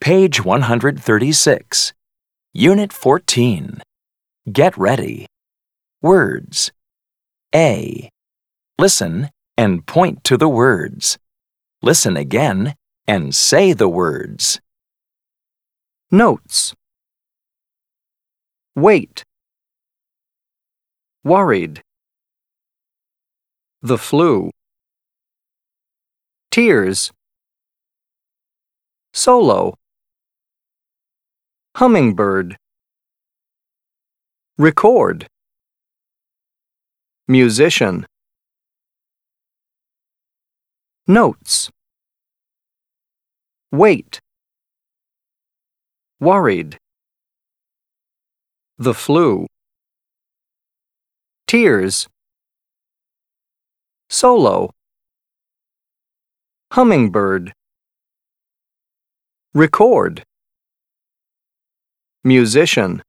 Page 136. Unit 14. Get ready. Words. A. Listen and point to the words. Listen again and say the words. Notes. Wait. Worried. The flu. Tears. Solo. Hummingbird. Record. Musician. Notes. Wait. Worried. The flu. Tears. Solo. Hummingbird. Record. Musician.